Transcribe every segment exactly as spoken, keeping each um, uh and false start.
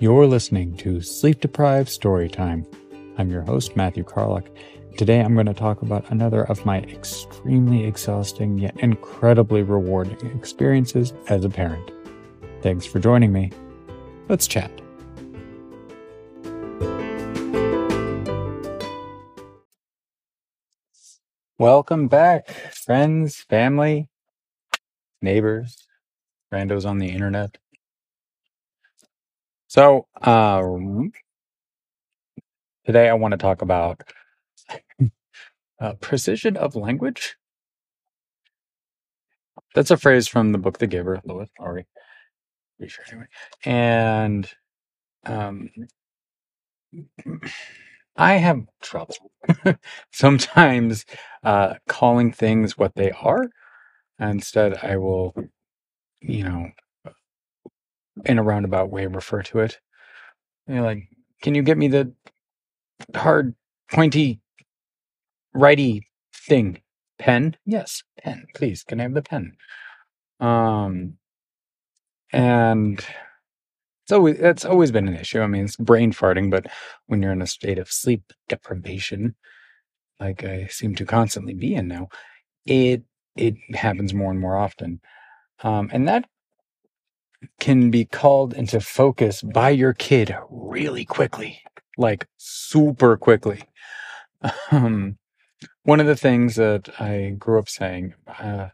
You're listening to Sleep Deprived Storytime. I'm your host, Matthew Carlock. Today I'm going to talk about another of my extremely exhausting yet incredibly rewarding experiences as a parent. Thanks for joining me. Let's chat. Welcome back, friends, family, neighbors, randos on the internet. So, um, today I want to talk about uh, precision of language. That's a phrase from the book The Giver, Lois Murray. Pretty sure anyway. And um, I have trouble sometimes uh, calling things what they are. Instead, I will, you know, in a roundabout way, refer to it. You know, like, can you get me the hard, pointy, righty thing? Pen? Yes, pen. Please, can I have the pen? Um, and it's always it's always been an issue. I mean, it's brain farting, but when you're in a state of sleep deprivation, like I seem to constantly be in now, it it happens more and more often. Um, and that can be called into focus by your kid really quickly, like super quickly. Um, one of the things that I grew up saying, uh,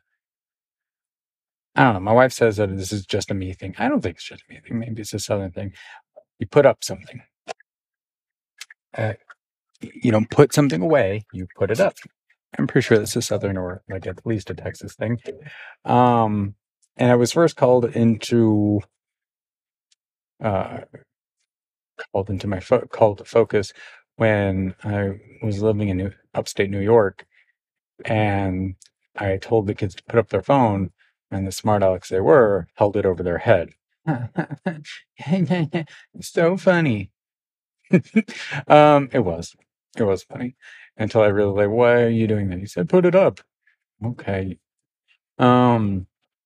I don't know, my wife says that this is just a me thing. I don't think it's just a me thing. Maybe it's a Southern thing. You put up something. Uh, you don't put something away, you put it up. I'm pretty sure this is Southern or like at least a Texas thing. Um, and I was first called into uh, called into my fo- called to focus when I was living in New- upstate New York, and I told the kids to put up their phone, and the smart alecks they were held it over their head. So funny. um, it was. It was funny until I realized, like, why are you doing that? He said, put it up. Okay. Um,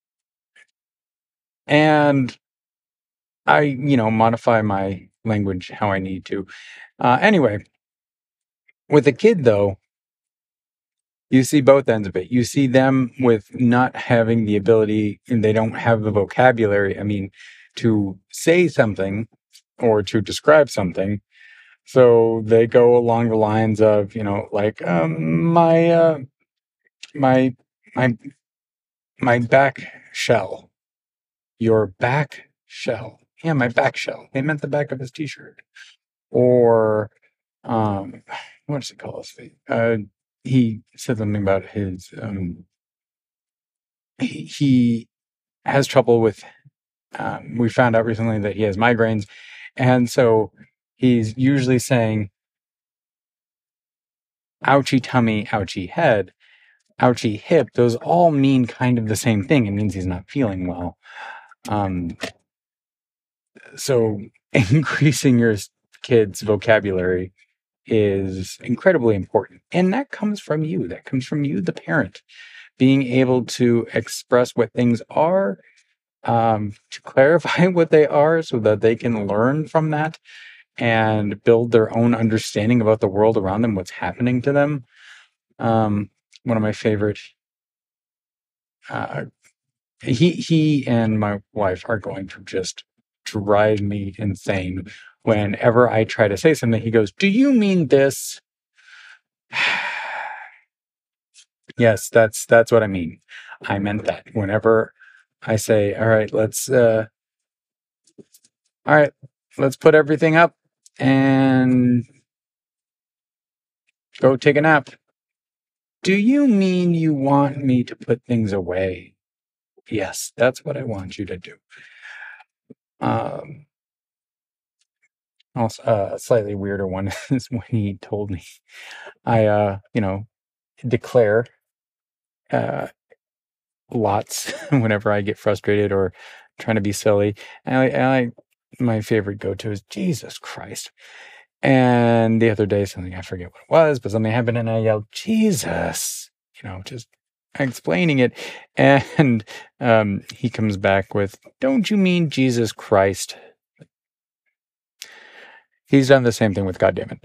and I, you know, modify my language how I need to. Uh, anyway, with a kid, though, you see both ends of it. You see them with not having the ability, and they don't have the vocabulary, I mean, to say something or to describe something. So they go along the lines of, you know, like, um, my, uh, my, my, my back shell, your back shell. Yeah, my back shell. They meant the back of his t-shirt. Or, um, what does he call his face? Uh, he said something about his, um, he, he has trouble with, um, we found out recently that he has migraines. And so he's usually saying, ouchie tummy, ouchie head, ouchie hip. Those all mean kind of the same thing. It means he's not feeling well. Um, so increasing your kid's vocabulary is incredibly important. And that comes from you. That comes from you, the parent, being able to express what things are, um, to clarify what they are so that they can learn from that and build their own understanding about the world around them, what's happening to them. Um, one of my favorite, uh, he, he and my wife are going to just drive me insane. Whenever I try to say something, he goes, "Do you mean this?" Yes, that's that's what I mean. I meant that. Whenever I say, "All right, let's uh all right, let's put everything up and go take a nap." Do you mean you want me to put things away? Yes, that's what I want you to do. Um also, uh, a slightly weirder one is when he told me I uh, you know, declare uh lots whenever I get frustrated or trying to be silly. And I, and I my favorite go-to is Jesus Christ. And the other day, something I forget what it was, but something happened, and I yelled Jesus. You know, just explaining it, and um, he comes back with, "Don't you mean Jesus Christ?" he's done the same thing with goddammit.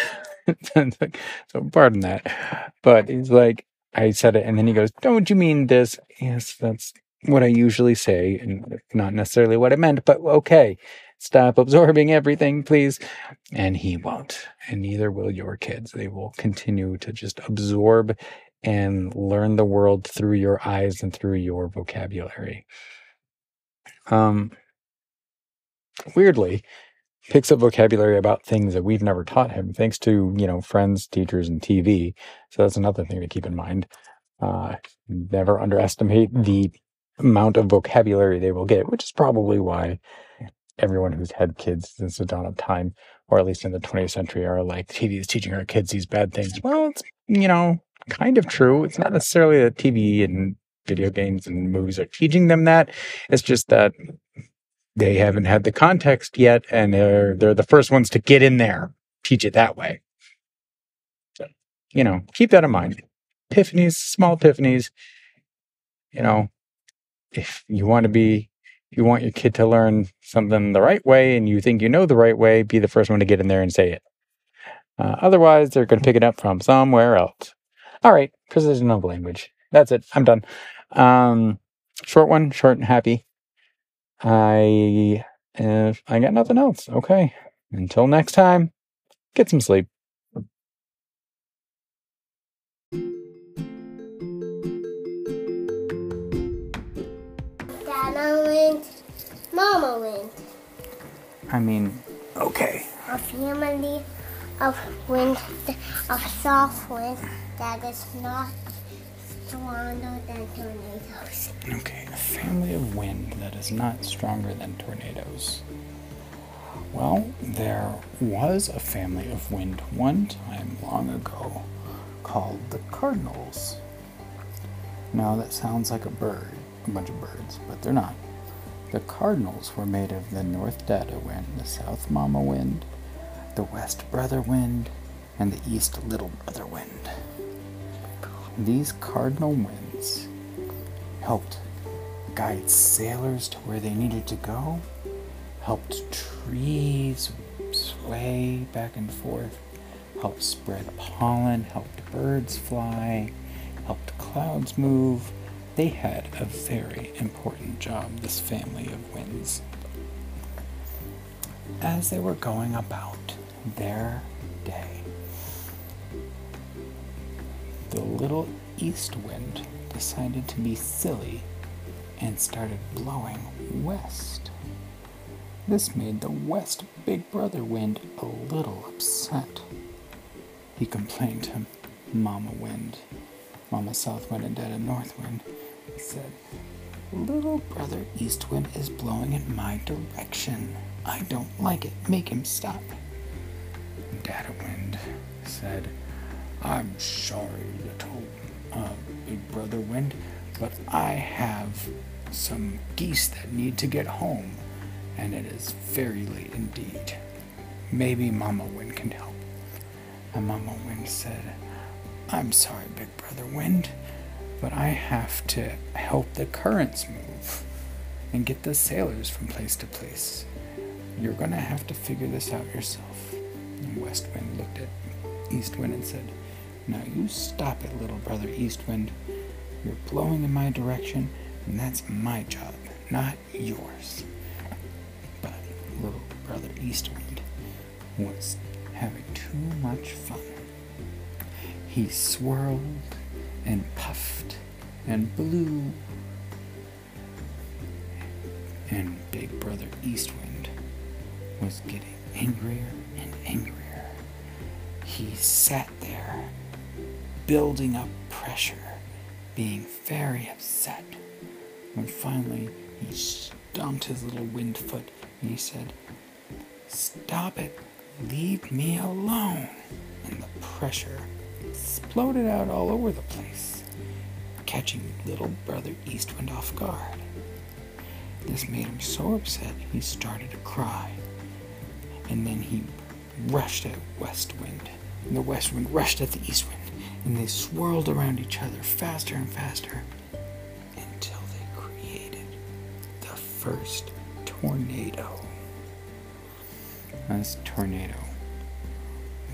So pardon that. But he's like, I said it, and then he goes, don't you mean this? Yes, that's what I usually say, and not necessarily what I meant, but okay. Stop absorbing everything, please. And he won't. And neither will your kids. They will continue to just absorb and learn the world through your eyes and through your vocabulary. Um, weirdly, picks up vocabulary about things that we've never taught him, thanks to, you know, friends, teachers, and T V. So that's another thing to keep in mind. Uh, never underestimate the amount of vocabulary they will get, which is probably why everyone who's had kids since the dawn of time, or at least in the twentieth century, are like, T V is teaching our kids these bad things. Well, it's, you know, kind of true. It's not necessarily that T V and video games and movies are teaching them that. It's just that they haven't had the context yet, and they're they're the first ones to get in there, teach it that way. So, you know, keep that in mind. Epiphanies, small epiphanies. You know, if you want to be, if you want your kid to learn something the right way, and you think you know the right way, be the first one to get in there and say it. Uh, otherwise, they're going to pick it up from somewhere else. All right, precision of language. That's it. I'm done. Um, short one, short and happy. I uh, I got nothing else. Okay. Until next time, get some sleep. Dada went, Mama went. I mean, okay. A family of wind, of soft wind that is not stronger than tornadoes. Okay, a family of wind that is not stronger than tornadoes. Well, there was a family of wind one time long ago called the cardinals. Now that sounds like a bird, a bunch of birds, but they're not. The cardinals were made of the North Dada wind, the South Mama wind, the West Brother wind, and the East Little Brother wind. These cardinal winds helped guide sailors to where they needed to go, helped trees sway back and forth, helped spread pollen, helped birds fly, helped clouds move. They had a very important job, this family of winds. As they were going about their day, the little east wind decided to be silly and started blowing west. This made the West Big Brother wind a little upset. He complained to Mama Wind, Mama South Wind and Dada North Wind. He said, little brother East Wind is blowing in my direction. I don't like it. Make him stop. Dada Wind said, I'm sorry, little uh, Big Brother Wind, but I have some geese that need to get home, and it is very late indeed. Maybe Mama Wind can help. And Mama Wind said, I'm sorry, Big Brother Wind, but I have to help the currents move and get the sailors from place to place. You're going to have to figure this out yourself. And West Wind looked at East Wind and said, now you stop it, little brother East Wind. You're blowing in my direction, and that's my job, not yours. But little brother East Wind was having too much fun. He swirled and puffed and blew. And Big Brother East Wind was getting angrier and angrier. He sat there, building up pressure, being very upset. When finally he stomped his little wind foot and he said, stop it, leave me alone. And the pressure exploded out all over the place, catching little brother East Wind off guard. This made him so upset he started to cry. And then he rushed at West Wind. And the West Wind rushed at the East Wind. And they swirled around each other faster and faster until they created the first tornado. This tornado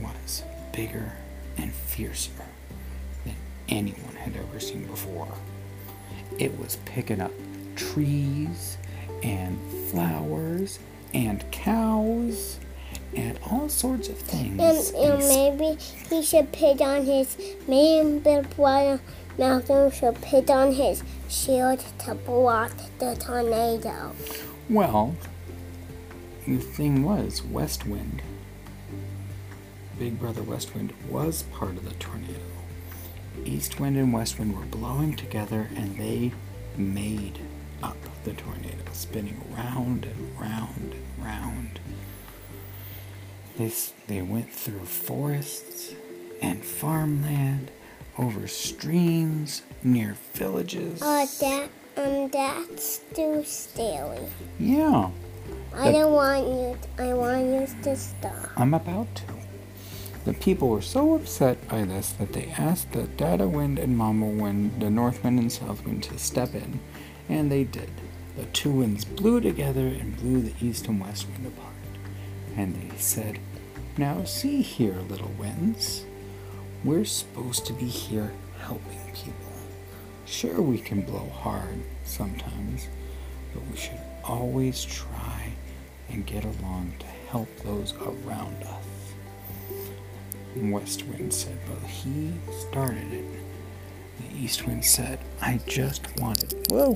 was bigger and fiercer than anyone had ever seen before. It was picking up trees and flowers and cows and all sorts of things. And, and maybe he should put on his main big brother Malcolm should put on his shield to block the tornado. Well, the thing was, West Wind, Big Brother West Wind, was part of the tornado. East Wind and West Wind were blowing together, and they made up the tornado, spinning round and round and round. They, they went through forests and farmland, over streams, near villages. Uh, that, um, that's too scary. Yeah. I don't want you, I want you to stop. I'm about to. The people were so upset by this that they asked the Dada Wind and Mama Wind, the North Wind and South Wind, to step in, and they did. The two winds blew together and blew the East and West Wind apart. And they said, "Now see here, little winds, we're supposed to be here helping people. Sure, we can blow hard sometimes, but we should always try and get along to help those around us." And West Wind said, "Well, he started it." The East Wind said, "I just wanted..." Whoa!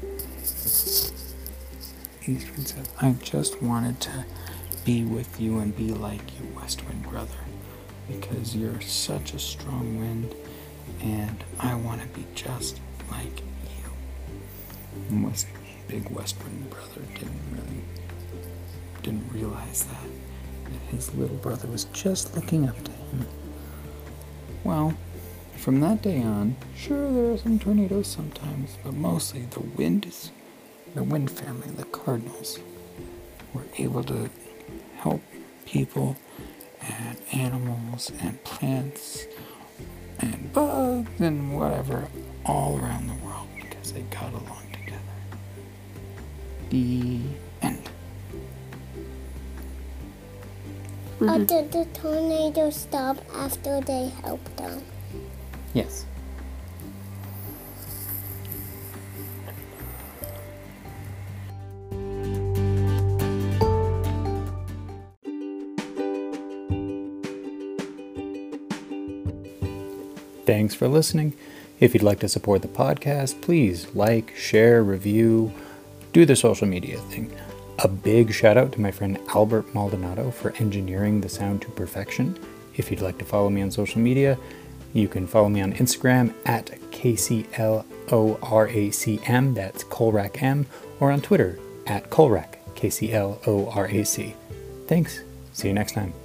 East Wind said, "I just wanted to be with you and be like you, West Wind brother, because you're such a strong wind, and I want to be just like you." And West, Big West Wind brother didn't really, didn't realize that, that his little brother was just looking up to him. Well, from that day on, sure, there are some tornadoes sometimes, but mostly the winds, the wind family, the cardinals, were able to help people and animals and plants and bugs and whatever all around the world because they got along together. The end. Or did the tornado stop after they helped them? Yes. Thanks for listening. If you'd like to support the podcast, please like, share, review, do the social media thing. A big shout out to my friend Albert Maldonado for engineering the sound to perfection. If you'd like to follow me on social media, you can follow me on Instagram at K C L O R A C M, that's Colrac M, or on Twitter at Colrac, K C L O R A C. Thanks. See you next time.